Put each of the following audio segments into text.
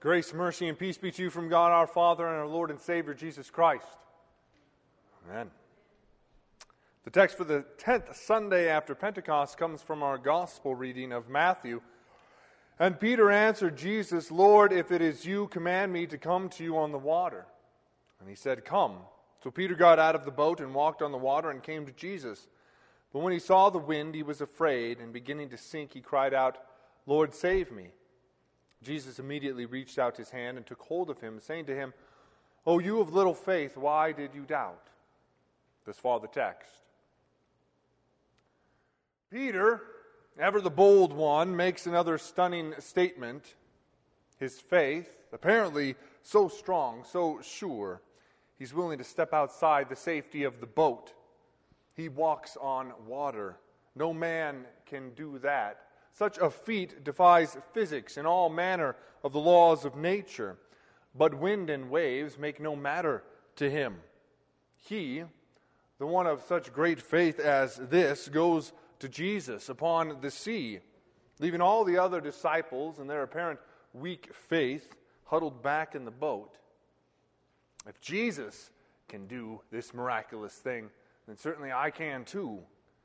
Grace, mercy, and peace be to you from God our Father and our Lord and Savior Jesus Christ. Amen. The text for the 10th Sunday after Pentecost comes from our gospel reading of Matthew. And Peter answered Jesus, "Lord, if it is you, command me to come to you on the water." And he said, "Come." So Peter got out of the boat and walked on the water and came to Jesus. But when he saw the wind, he was afraid, and beginning to sink, he cried out, "Lord, save me." Jesus immediately reached out his hand and took hold of him, saying to him, "O you of little faith, why did you doubt?" Thus far the text. Peter, ever the bold one, makes another stunning statement. His faith, apparently so strong, so sure, he's willing to step outside the safety of the boat. He walks on water. No man can do that. Such a feat defies physics and all manner of the laws of nature. But wind and waves make no matter to him. He, the one of such great faith as this, goes to Jesus upon the sea, leaving all the other disciples and their apparent weak faith huddled back in the boat. If Jesus can do this miraculous thing, then certainly I can too.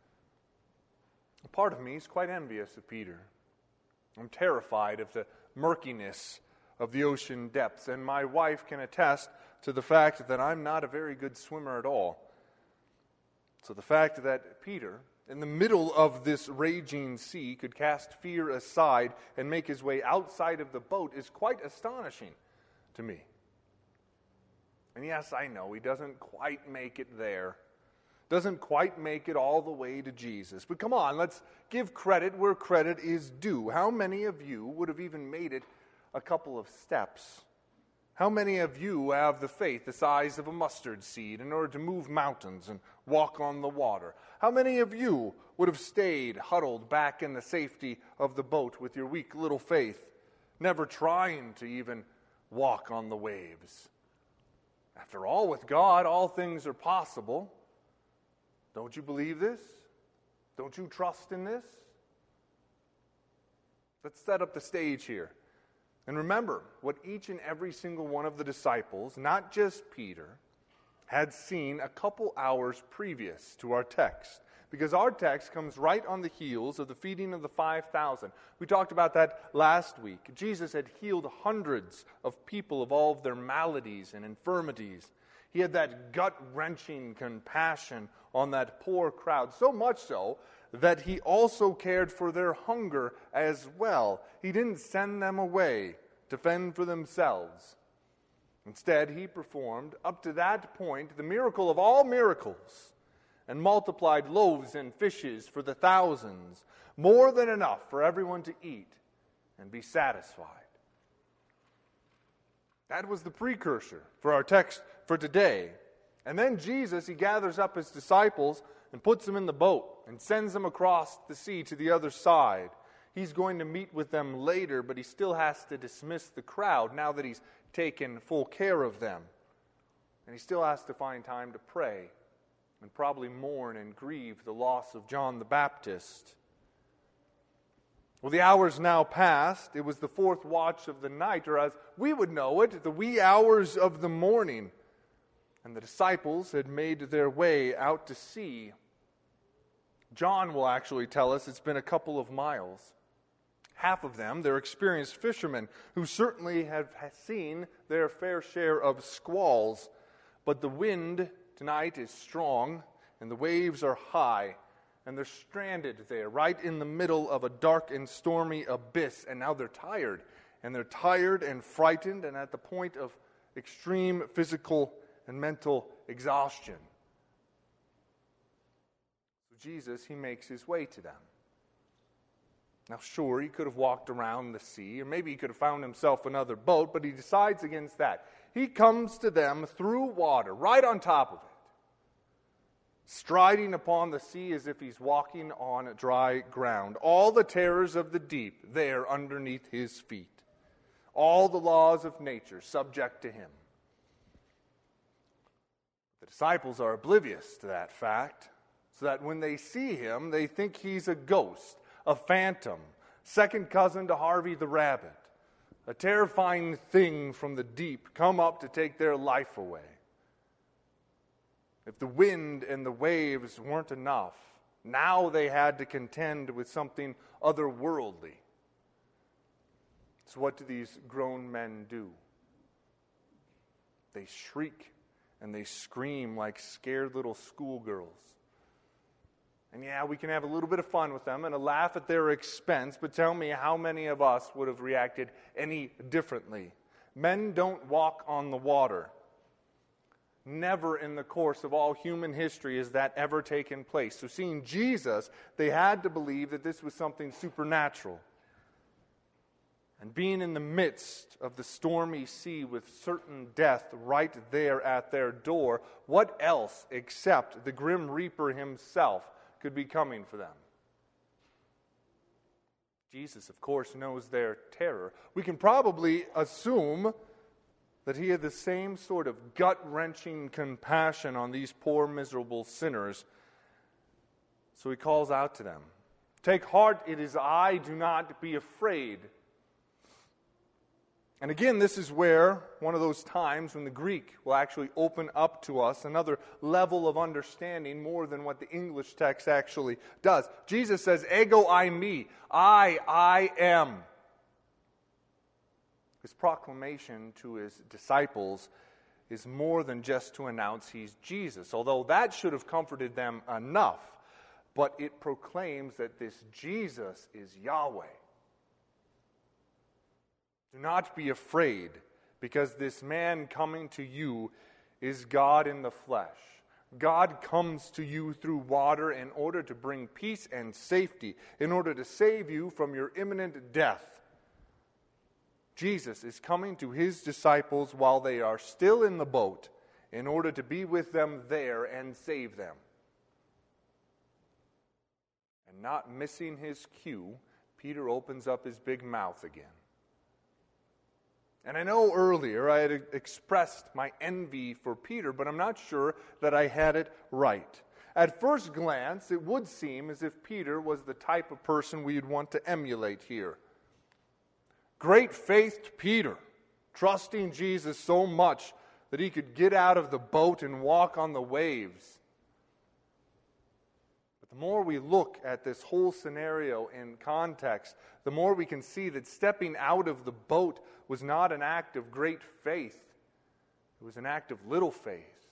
A part of me is quite envious of Peter. I'm terrified of the murkiness of the ocean depths, and my wife can attest to the fact that I'm not a very good swimmer at all. So the fact that Peter, in the middle of this raging sea, could cast fear aside and make his way outside of the boat is quite astonishing to me. And yes, I know he doesn't quite make it there. Doesn't quite make it all the way to Jesus. But come on, let's give credit where credit is due. How many of you would have even made it a couple of steps? How many of you have the faith the size of a mustard seed in order to move mountains and walk on the water? How many of you would have stayed huddled back in the safety of the boat with your weak little faith, never trying to even walk on the waves? After all, with God, all things are possible. Don't you believe this? Don't you trust in this? Let's set up the stage here. And remember what each and every single one of the disciples, not just Peter, had seen a couple hours previous to our text. Because our text comes right on the heels of the feeding of the 5,000. We talked about that last week. Jesus had healed hundreds of people of all of their maladies and infirmities. He had that gut-wrenching compassion on that poor crowd, so much so that he also cared for their hunger as well. He didn't send them away to fend for themselves. Instead, he performed, up to that point, the miracle of all miracles, and multiplied loaves and fishes for the thousands, more than enough for everyone to eat and be satisfied. That was the precursor for our text for today. And then Jesus, he gathers up his disciples and puts them in the boat and sends them across the sea to the other side. He's going to meet with them later, but he still has to dismiss the crowd now that he's taken full care of them. And he still has to find time to pray and probably mourn and grieve the loss of John the Baptist. Well, the hours now passed. It was the fourth watch of the night, or as we would know it, the wee hours of the morning. And the disciples had made their way out to sea. John will actually tell us it's been a couple of miles. Half of them, they're experienced fishermen who certainly have seen their fair share of squalls. But the wind tonight is strong, and the waves are high. And they're stranded there, right in the middle of a dark and stormy abyss. And now they're tired. And they're tired and frightened and at the point of extreme physical and mental exhaustion. So Jesus, he makes his way to them. Now sure, he could have walked around the sea, or maybe he could have found himself another boat, but he decides against that. He comes to them through water, right on top of it, striding upon the sea as if he's walking on dry ground. All the terrors of the deep there underneath his feet. All the laws of nature subject to him. The disciples are oblivious to that fact, so that when they see him, they think he's a ghost, a phantom, second cousin to Harvey the Rabbit, a terrifying thing from the deep, come up to take their life away. If the wind and the waves weren't enough, now they had to contend with something otherworldly. So what do these grown men do? They shriek and they scream like scared little schoolgirls. And yeah, we can have a little bit of fun with them and a laugh at their expense, but tell me how many of us would have reacted any differently? Men don't walk on the water. Never in the course of all human history has that ever taken place. So seeing Jesus, they had to believe that this was something supernatural. And being in the midst of the stormy sea with certain death right there at their door, what else except the grim reaper himself could be coming for them? Jesus, of course, knows their terror. We can probably assume that he had the same sort of gut-wrenching compassion on these poor, miserable sinners. So he calls out to them, "Take heart, it is I, do not be afraid." And again, this is where one of those times when the Greek will actually open up to us another level of understanding more than what the English text actually does. Jesus says, "Ego eimi, I am." His proclamation to his disciples is more than just to announce he's Jesus, although that should have comforted them enough. But it proclaims that this Jesus is Yahweh. Do not be afraid, because this man coming to you is God in the flesh. God comes to you through water in order to bring peace and safety, in order to save you from your imminent death. Jesus is coming to his disciples while they are still in the boat in order to be with them there and save them. And not missing his cue, Peter opens up his big mouth again. And I know earlier I had expressed my envy for Peter, but I'm not sure that I had it right. At first glance, it would seem as if Peter was the type of person we'd want to emulate here. Great-faithed Peter, trusting Jesus so much that he could get out of the boat and walk on the waves. But the more we look at this whole scenario in context, the more we can see that stepping out of the boat was not an act of great faith. It was an act of little faith.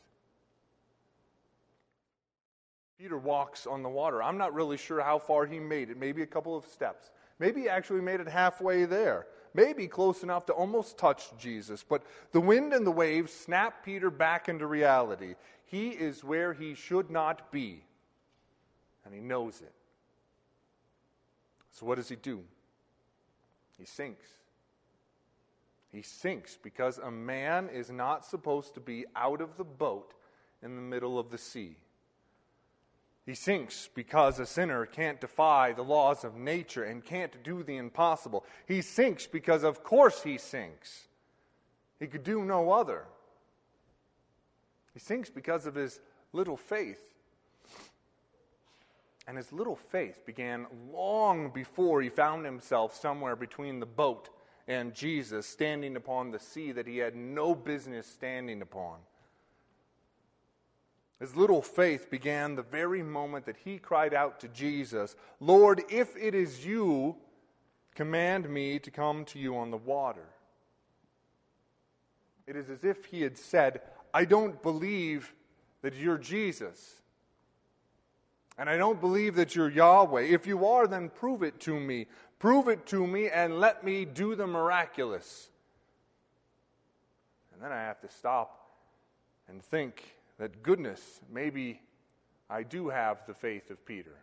Peter walks on the water. I'm not really sure how far he made it. Maybe a couple of steps. Maybe he actually made it halfway there. Maybe close enough to almost touch Jesus. But the wind and the waves snap Peter back into reality. He is where he should not be. And he knows it. So what does he do? He sinks. He sinks because a man is not supposed to be out of the boat in the middle of the sea. He sinks because a sinner can't defy the laws of nature and can't do the impossible. He sinks because, of course, he sinks. He could do no other. He sinks because of his little faith. And his little faith began long before he found himself somewhere between the boat and Jesus, standing upon the sea that he had no business standing upon. His little faith began the very moment that he cried out to Jesus, "Lord, if it is you, command me to come to you on the water." It is as if he had said, "I don't believe that you're Jesus. And I don't believe that you're Yahweh. If you are, then prove it to me. Prove it to me and let me do the miraculous." And then I have to stop and think that, goodness, maybe I do have the faith of Peter.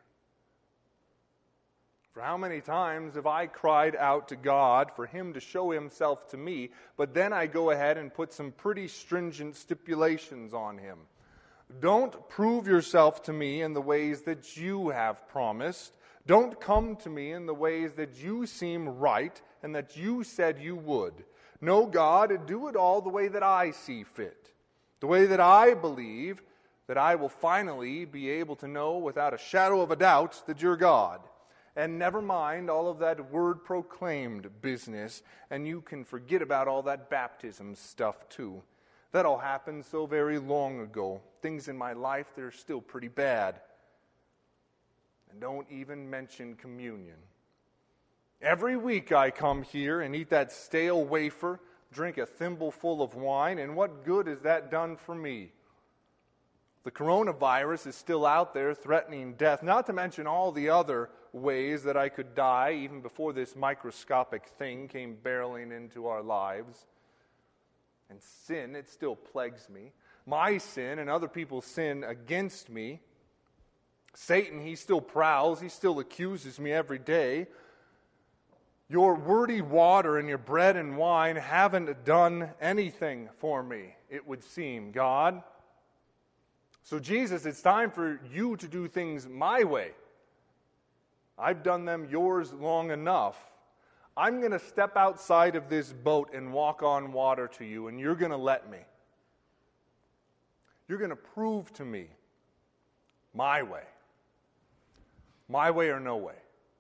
For how many times have I cried out to God for him to show himself to me, but then I go ahead and put some pretty stringent stipulations on him. Don't prove yourself to me in the ways that you have promised. Don't come to me in the ways that you seem right and that you said you would. No, God, do it all the way that I see fit. The way that I believe that I will finally be able to know without a shadow of a doubt that you're God. And never mind all of that word proclaimed business, and you can forget about all that baptism stuff too. That all happened so very long ago. Things in my life, they're still pretty bad. And don't even mention communion. Every week I come here and eat that stale wafer, drink a thimbleful of wine, and what good has that done for me? The coronavirus is still out there threatening death, not to mention all the other ways that I could die even before this microscopic thing came barreling into our lives. And sin, it still plagues me. My sin and other people's sin against me. Satan, he still prowls, he still accuses me every day. Your wordy water and your bread and wine haven't done anything for me, it would seem, God. So Jesus, it's time for you to do things my way. I've done them yours long enough. I'm going to step outside of this boat and walk on water to you, and you're going to let me. You're going to prove to me my way. My way or no way.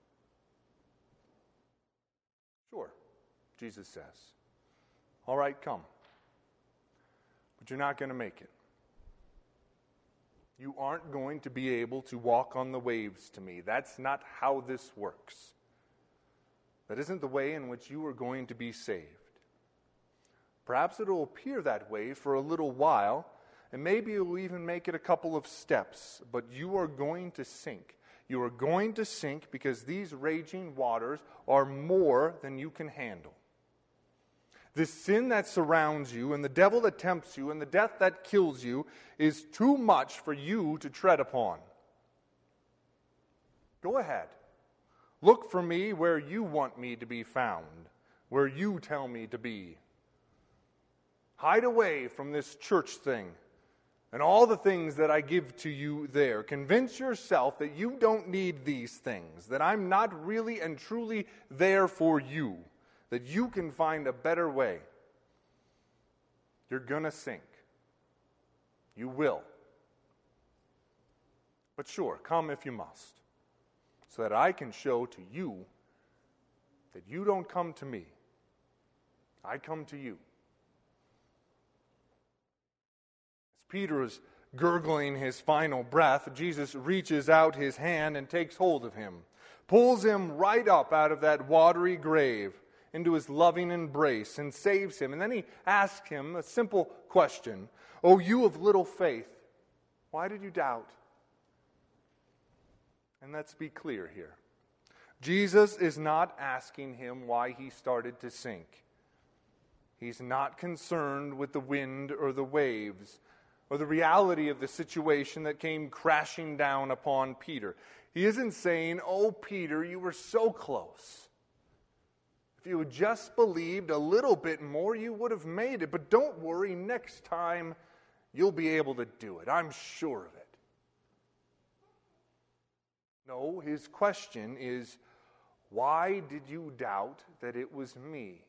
Sure, Jesus says. All right, come. But you're not going to make it. You aren't going to be able to walk on the waves to me. That's not how this works. That isn't the way in which you are going to be saved. Perhaps it will appear that way for a little while, and maybe it will even make it a couple of steps, but you are going to sink. You are going to sink because these raging waters are more than you can handle. The sin that surrounds you and the devil that tempts you and the death that kills you is too much for you to tread upon. Go ahead. Look for me where you want me to be found, where you tell me to be. Hide away from this church thing and all the things that I give to you there. Convince yourself that you don't need these things, that I'm not really and truly there for you, that you can find a better way. You're going to sink. You will. But sure, come if you must, so that I can show to you that you don't come to me. I come to you. As Peter is gurgling his final breath, Jesus reaches out his hand and takes hold of him, pulls him right up out of that watery grave into his loving embrace and saves him. And then he asks him a simple question. "O you of little faith, why did you doubt?" And let's be clear here. Jesus is not asking him why he started to sink. He's not concerned with the wind or the waves or the reality of the situation that came crashing down upon Peter. He isn't saying, "Oh, Peter, you were so close. If you had just believed a little bit more, you would have made it. But don't worry, next time you'll be able to do it. I'm sure of it." No, his question is, why did you doubt that it was me?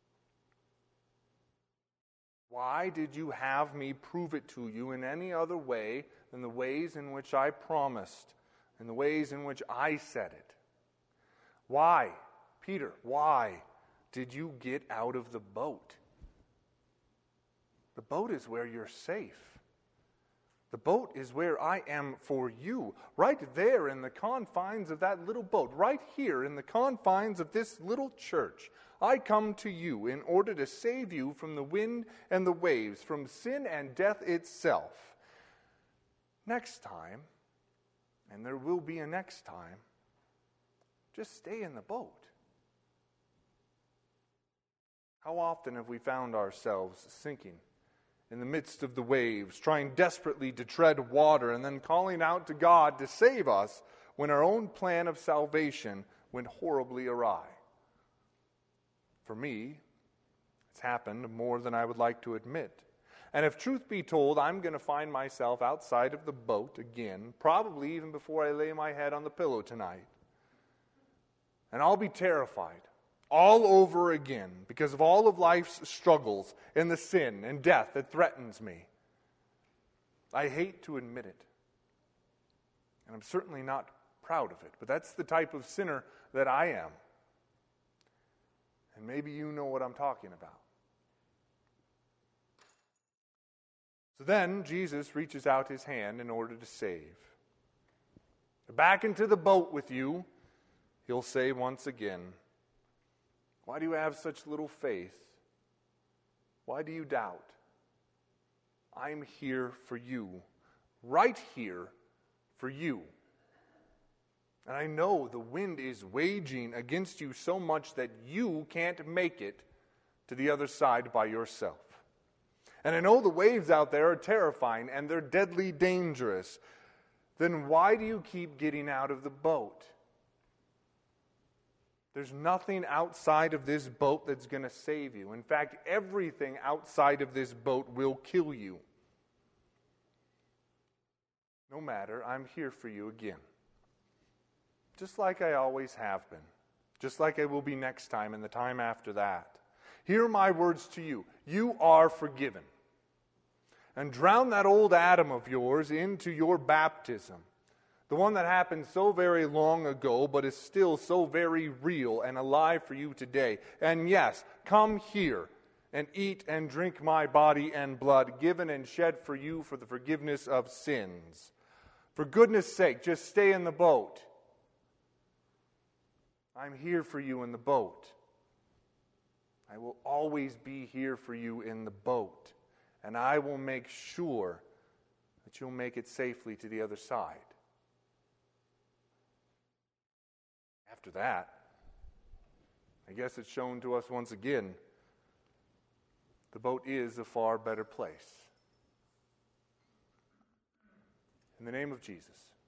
Why did you have me prove it to you in any other way than the ways in which I promised and the ways in which I said it? Why, Peter, why did you get out of the boat? The boat is where you're safe. The boat is where I am for you. Right there in the confines of that little boat, right here in the confines of this little church, I come to you in order to save you from the wind and the waves, from sin and death itself. Next time, and there will be a next time, just stay in the boat. How often have we found ourselves sinking in the midst of the waves, trying desperately to tread water, and then calling out to God to save us when our own plan of salvation went horribly awry? For me, it's happened more than I would like to admit. And if truth be told, I'm going to find myself outside of the boat again, probably even before I lay my head on the pillow tonight. And I'll be terrified all over again because of all of life's struggles and the sin and death that threatens me. I hate to admit it. And I'm certainly not proud of it. But that's the type of sinner that I am. And maybe you know what I'm talking about. So then Jesus reaches out his hand in order to save. Back into the boat with you, he'll say once again, why do you have such little faith? Why do you doubt? I'm here for you, right here for you. And I know the wind is waging against you so much that you can't make it to the other side by yourself. And I know the waves out there are terrifying and they're deadly dangerous. Then why do you keep getting out of the boat? There's nothing outside of this boat that's going to save you. In fact, everything outside of this boat will kill you. No matter, I'm here for you again. Just like I always have been. Just like I will be next time and the time after that. Hear my words to you. You are forgiven. And drown that old Adam of yours into your baptism. The one that happened so very long ago, but is still so very real and alive for you today. And yes, come here and eat and drink my body and blood, given and shed for you for the forgiveness of sins. For goodness sake, just stay in the boat. I'm here for you in the boat. I will always be here for you in the boat. And I will make sure that you'll make it safely to the other side. After that, I guess it's shown to us once again, the boat is a far better place. In the name of Jesus.